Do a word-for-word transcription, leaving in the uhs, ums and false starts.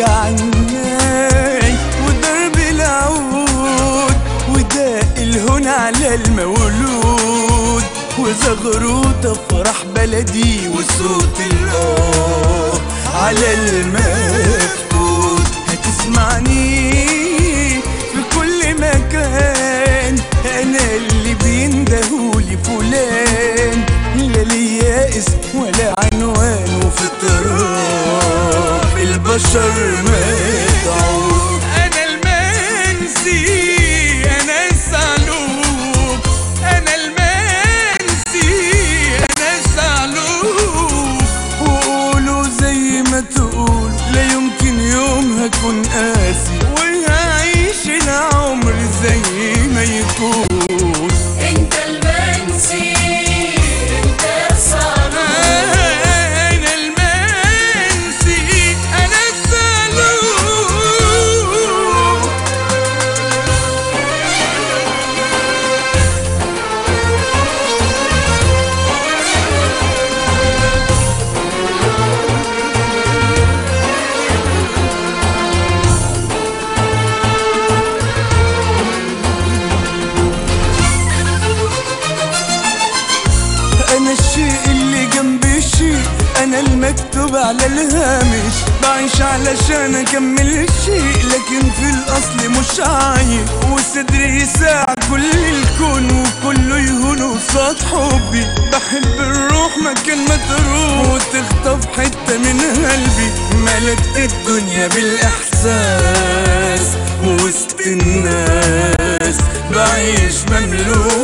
عني وضرب العود وداق الهون على المولود وزغروط افراح بلدي وصوت الآه على المفقود. هتسمعني في كل مكان انا اللي بيندهولي فلان، لا ليا اسم ولا عنوان وفي اضطراب البشر مدعو. انا المنسي انا الصعلوك، انا المنسي انا الصعلوك. وقولوا زي ما تقول لا يمكن يوم هكون قاسي وهعيش العمر زي ما يكون. انت المنسي انت الصعلوك، انا المنسي انا الصعلوك. أنا الشيء اللي جنب الشيء، أنا المكتوب على الهامش، بعيش علشان أكمل الشيء لكن في الأصل مش عايش، وصدري يساع كل الكون وكله يهون قصاد حبي. بحب الروح مكان ما تروح وتخطف حتة من قلبي، ملكت الدنيا بالإحساس ووسط الناس بعيش مملوك